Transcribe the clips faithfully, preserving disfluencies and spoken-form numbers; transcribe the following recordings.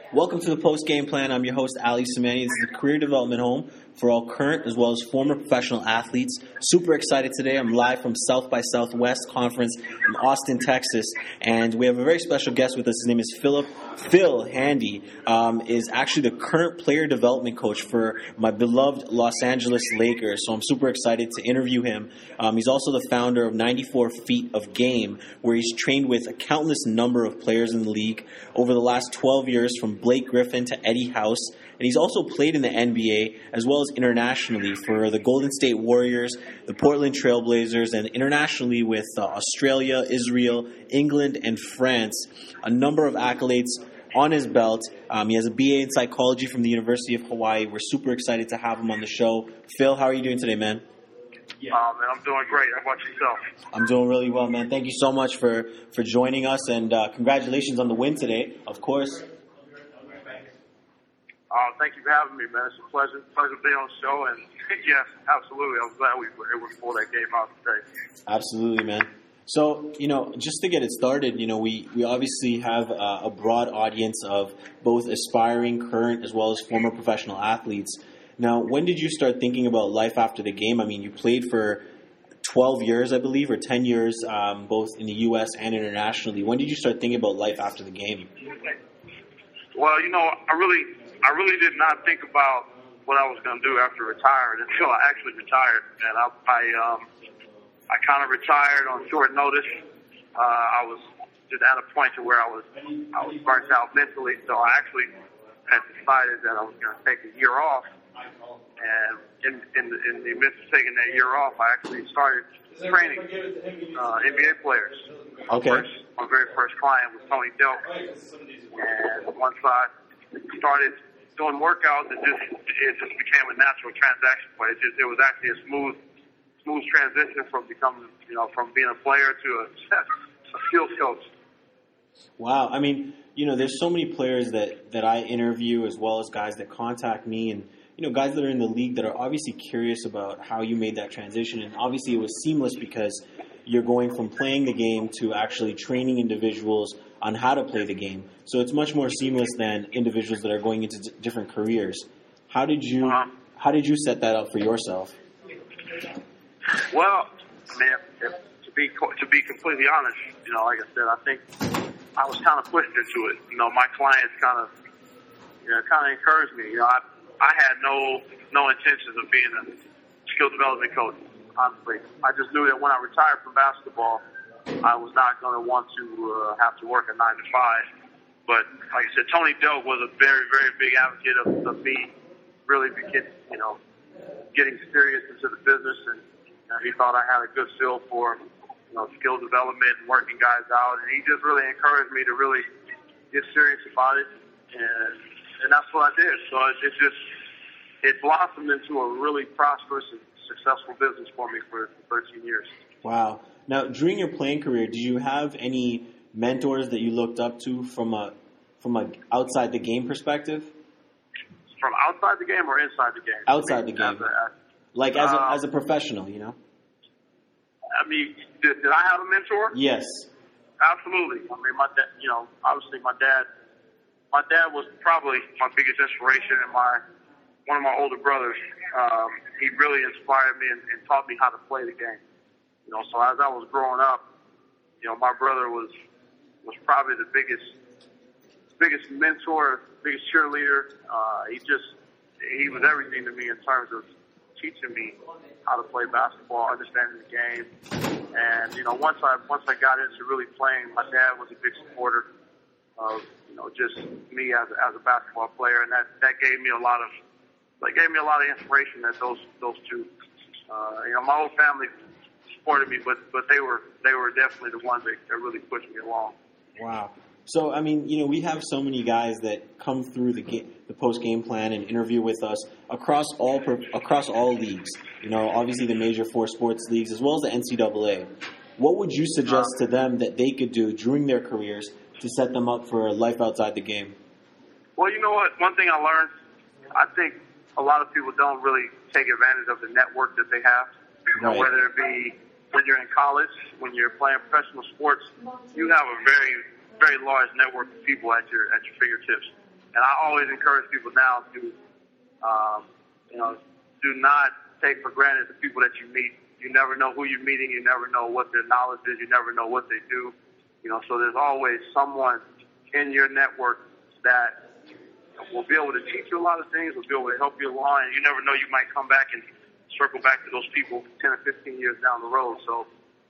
Welcome to the Post Game Plan. I'm your host, Ali Samani. This is the career development home for all current as well as former professional athletes. Super excited today. I'm live from South by Southwest Conference in Austin, Texas, and we have a very special guest with us. His name is Philip. Phil Handy um, is actually the current player development coach for my beloved Los Angeles Lakers, so I'm super excited to interview him. Um, he's also the founder of ninety-four Feet of Game, where he's trained with a countless number of players in the league over the last twelve years, from Blake Griffin to Eddie House. And he's also played in the N B A as well as internationally for the Golden State Warriors, the Portland Trailblazers, and internationally with uh, Australia, Israel, England, and France. A number of accolades on his belt. Um, he has a B A in psychology from the University of Hawaii. We're super excited to have him on the show. Phil, how are you doing today, man? Yeah. Uh, man, I'm doing great. How about yourself? I'm doing really well, man. Thank you so much for, for joining us, and uh, congratulations on the win today, of course. Uh, thank you for having me, man. It's a pleasure, pleasure being on the show. And yes, absolutely. I'm glad we were able to pull that game out today. Absolutely, man. So, you know, just to get it started, you know, we, we obviously have uh, a broad audience of both aspiring, current, as well as former professional athletes. Now, when did you start thinking about life after the game? I mean, you played for twelve years, I believe, or ten years, um, both in the U S and internationally. When did you start thinking about life after the game? Well, you know, I really, I really did not think about what I was going to do after retiring until I actually retired. And I, I, um, I kind of retired on short notice. Uh, I was just at a point to where I was, I was burnt out mentally. So I actually had decided that I was going to take a year off. And in, in, the, in the midst of taking that year off, I actually started training uh, N B A players. Okay. My, first, my very first client was Tony Delk. And once I started doing workouts, it just it just became a natural transaction point. It just it was actually a smooth smooth transition from becoming you know from being a player to a, a skills coach. Wow, I mean, you know, there's so many players that, that I interview, as well as guys that contact me, and you know, guys that are in the league that are obviously curious about how you made that transition. And obviously, it was seamless because you're going from playing the game to actually training individuals on how to play the game. So it's much more seamless than individuals that are going into d- different careers. How did you Uh-huh. how did you set that up for yourself? Well, I mean, if, to be co- to be completely honest, you know, like I said, I think I was kind of pushed into it. You know, my clients kind of, you know, kind of encouraged me. You know, I I had no no intentions of being a skill development coach. Honestly, I just knew that when I retired from basketball, I was not going to want to uh, have to work a nine to five. But like I said, Tony Delk was a very, very big advocate of, of me really begin, you know, getting serious into the business, and you know, he thought I had a good feel for, you know, skill development and working guys out, and he just really encouraged me to really get serious about it, and and that's what I did. So it, it just it blossomed into a really prosperous and successful business for me for thirteen years. Wow. Now, during your playing career, did you have any mentors that you looked up to from a from a outside the game perspective? From outside the game or inside the game? Outside the game, as a, as, like as a uh, as a professional, you know. I mean, did, did I have a mentor? Yes. Absolutely. I mean, my dad. You know, obviously, my dad. My dad was probably my biggest inspiration, and my one of my older brothers. Um, he really inspired me and, and taught me how to play the game. You know, so as I was growing up, you know, my brother was was probably the biggest biggest mentor, biggest cheerleader. Uh, he just he was everything to me in terms of teaching me how to play basketball, understanding the game. And you know, once I once I got into really playing, my dad was a big supporter of you know just me as a, as a basketball player, and that that gave me a lot of that gave me a lot of inspiration. That those those two, uh, you know, my whole family supported me, but but they were they were definitely the ones that, that really pushed me along. Wow. So I mean, you know, we have so many guys that come through the game, the post game plan and interview with us across all across all leagues. You know, obviously the major four sports leagues as well as the N C double A. What would you suggest to them that they could do during their careers to set them up for a life outside the game? Well, you know what? One thing I learned, I think a lot of people don't really take advantage of the network that they have. You know, Right. whether it be when you're in college, when you're playing professional sports, you have a very, very large network of people at your at your fingertips. and I always encourage people now to, um, you know, do not take for granted the people that you meet. You never know who you're meeting. You never know what their knowledge is. You never know what they do. You know, so there's always someone in your network that will be able to teach you a lot of things, will be able to help you along, and you never know, you might come back and circle back to those people ten or fifteen years down the road. So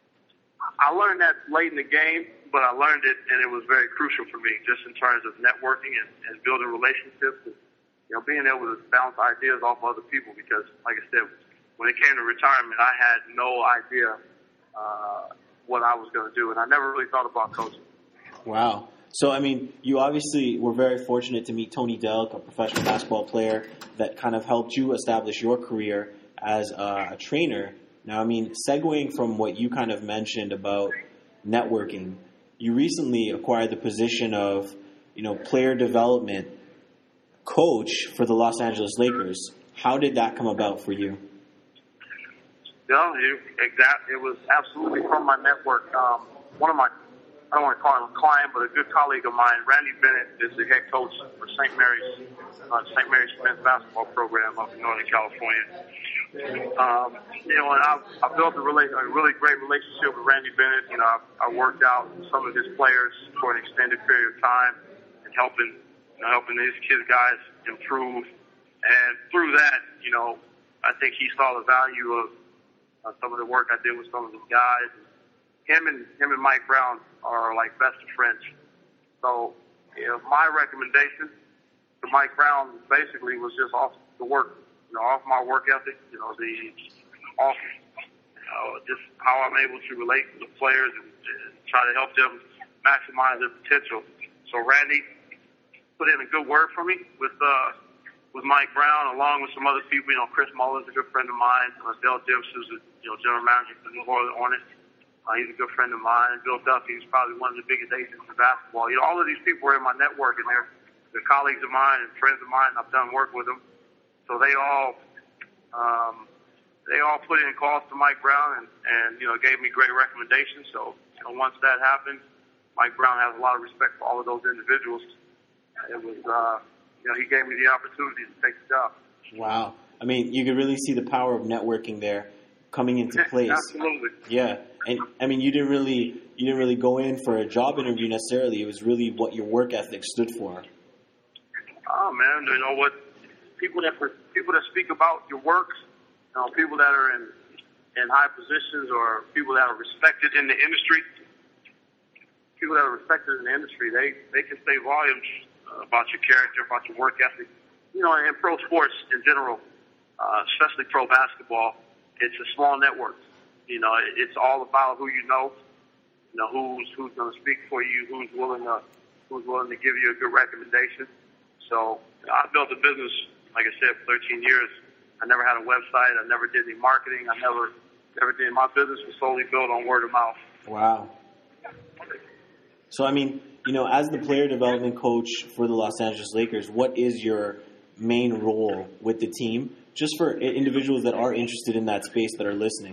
I learned that late in the game, but I learned it, and it was very crucial for me, just in terms of networking and, and building relationships and, you know, being able to bounce ideas off other people, because, like I said, when it came to retirement, I had no idea uh, what I was going to do, and I never really thought about coaching. Wow. So, I mean, you obviously were very fortunate to meet Tony Delk, a professional basketball player that kind of helped you establish your career as a, a trainer. Now, I mean, segueing from what you kind of mentioned about networking, you recently acquired the position of, you know, player development coach for the Los Angeles Lakers. How did that come about for you? Yeah, you, exactly. It was absolutely from my network. Um, one of my, I don't want to call him a client, but a good colleague of mine, Randy Bennett, is the head coach for Saint Mary's, uh, Saint Mary's men's basketball program up in Northern California. Um, you know, and I, I built a really, a really great relationship with Randy Bennett. You know, I, I worked out some of his players for an extended period of time and helping, you know, helping these kids guys improve. And through that, you know, I think he saw the value of uh, some of the work I did with some of his guys. Him and him and Mike Brown are like best of friends. So, you know, my recommendation to Mike Brown basically was just off the work, you know, off my work ethic, you know, the off, you know, just how I'm able to relate to the players and, and try to help them maximize their potential. So Randy put in a good word for me with uh, with Mike Brown, along with some other people. You know, Chris Mullins, a good friend of mine. Uh, Dale Dibbs, who's the you know general manager for the New Orleans Hornets. Uh, he's a good friend of mine. Bill Duffy, who's probably one of the biggest agents in basketball. You know, all of these people were in my network, and they're they're colleagues of mine and friends of mine. I've done work with them, so they all um, they all put in calls to Mike Brown and and you know gave me great recommendations. So you know, once that happened, Mike Brown has a lot of respect for all of those individuals. It was. Uh, You know, he gave me the opportunity to take the job. Wow. I mean, you could really see the power of networking there coming into Yeah, place. absolutely. Yeah. And I mean, you didn't really you didn't really go in for a job interview necessarily. It was really what your work ethic stood for. Oh man, you know what? People that people that speak about your work, you know, people that are in in high positions or people that are respected in the industry, people that are respected in the industry, they they can say volumes about your character, about your work ethic. You know, in pro sports in general, uh, especially pro basketball, it's a small network. You know, it's all about who you know, you know, who's who's going to speak for you, who's willing to who's willing to give you a good recommendation. So I built a business, like I said, for thirteen years. I never had a website. I never did any marketing. I never never did. My business was solely built on word of mouth. Wow. So, I mean, you know, as the player development coach for the Los Angeles Lakers, what is your main role with the team, just for individuals that are interested in that space that are listening?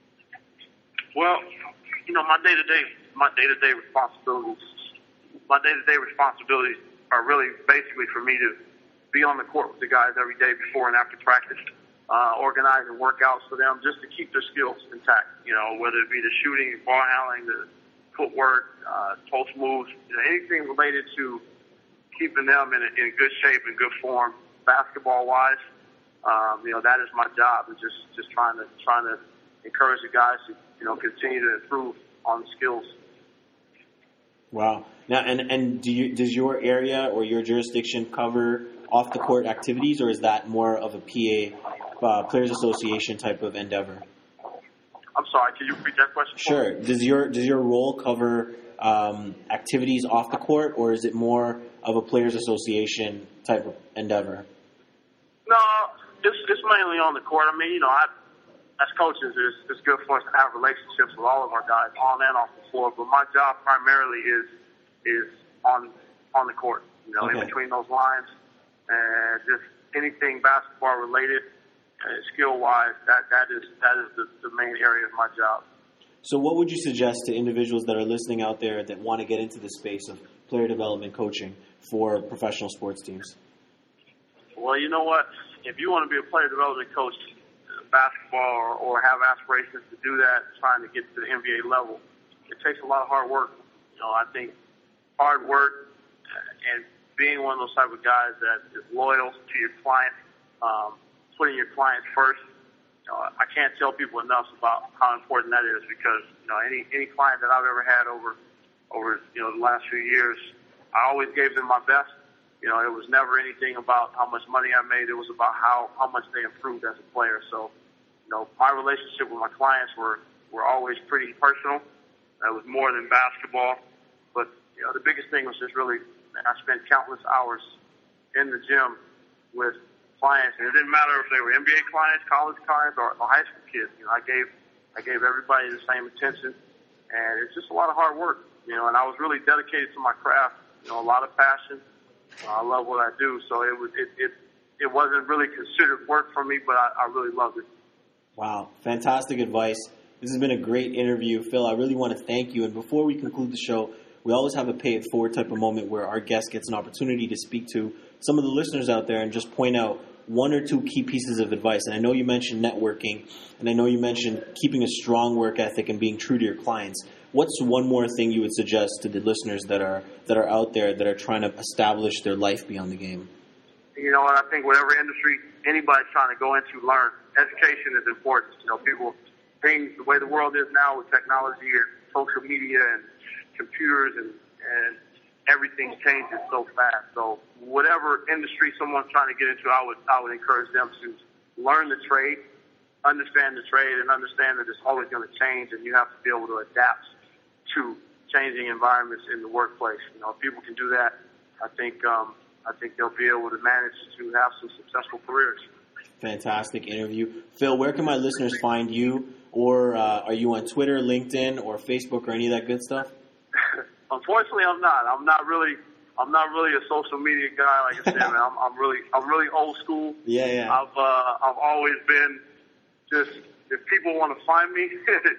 Well, you know, my day-to-day, my day-to-day responsibilities, my day-to-day responsibilities are really basically for me to be on the court with the guys every day before and after practice, uh, organizing workouts for them just to keep their skills intact. You know, whether it be the shooting, ball handling, the footwork, uh, post moves, you know, anything related to keeping them in, a, in good shape and good form, basketball-wise. Um, you know, that is my job, is just just trying to trying to encourage the guys to you know continue to improve on the skills. Wow. Now, and and do you does your area or your jurisdiction cover off the court activities, or is that more of a P A, uh, Players Association type of endeavor? I'm sorry, can you repeat that question? Sure. Does your does your role cover um, activities off the court, or is it more of a Players Association type of endeavor? No, it's it's mainly on the court. I mean, you know, I, as coaches, it's, it's good for us to have relationships with all of our guys on and off the floor. But my job primarily is is on on the court. You know, okay. In between those lines, and just anything basketball related. Uh, skill-wise, that, that is that is the, the main area of my job. So what would you suggest to individuals that are listening out there that want to get into the space of player development coaching for professional sports teams? Well, you know what? If you want to be a player development coach, basketball, or, or have aspirations to do that, trying to get to the N B A level, it takes a lot of hard work. You know, I think hard work and being one of those type of guys that is loyal to your client, um, putting your clients first. You know, I can't tell people enough about how important that is, because you know any any client that I've ever had over over you know the last few years, I always gave them my best. You know, it was never anything about how much money I made. It was about how how much they improved as a player. So, you know, my relationship with my clients were were always pretty personal. It was more than basketball, but you know, the biggest thing was just really, man, I spent countless hours in the gym with clients, and it didn't matter if they were N B A clients, college clients, or, or high school kids. You know, I gave I gave everybody the same attention, and it's just a lot of hard work. You know, and I was really dedicated to my craft. You know, a lot of passion. Uh, I love what I do, so it was it it, it wasn't really considered work for me, but I, I really loved it. Wow, fantastic advice. This has been a great interview, Phil. I really want to thank you. And before we conclude the show, we always have a pay it forward type of moment where our guest gets an opportunity to speak to some of the listeners out there and just point out one or two key pieces of advice. And I know you mentioned networking, and I know you mentioned keeping a strong work ethic and being true to your clients. What's one more thing you would suggest to the listeners that are that are out there that are trying to establish their life beyond the game? You know, and I think whatever industry anybody's trying to go into, learn. Education is important. You know, people, things, the way the world is now with technology and social media and computers and, and everything changes so fast. So whatever industry someone's trying to get into, I would I would encourage them to learn the trade, understand the trade, and understand that it's always going to change, and you have to be able to adapt to changing environments in the workplace. You know, if people can do that, I think um, I think they'll be able to manage to have some successful careers. Fantastic interview. Phil, where can my listeners find you? Or uh, are you on Twitter, LinkedIn, or Facebook, or any of that good stuff? Unfortunately, I'm not. I'm not really. I'm not really a social media guy. Like I said, man, I'm, I'm really. I'm really old school. Yeah, yeah. I've uh, I've always been just. If people want to find me,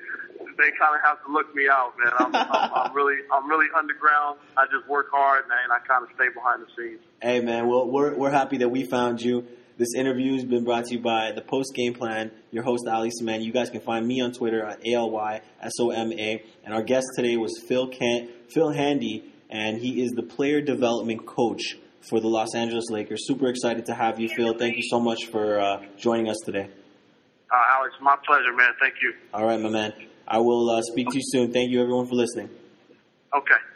they kind of have to look me out, man. I'm, I'm, I'm really. I'm really underground. I just work hard, man, and I kind of stay behind the scenes. Hey, man. Well, we're we're happy that we found you. This interview has been brought to you by the Post Game Plan, your host, Ali Somani. You guys can find me on Twitter at A L Y S O M A. And our guest today was Phil Kent, Phil Handy, and he is the player development coach for the Los Angeles Lakers. Super excited to have you, Phil. Thank you so much for uh, joining us today. Uh, Alex, my pleasure, man. Thank you. All right, my man. I will uh, speak to you soon. Thank you, everyone, for listening. Okay.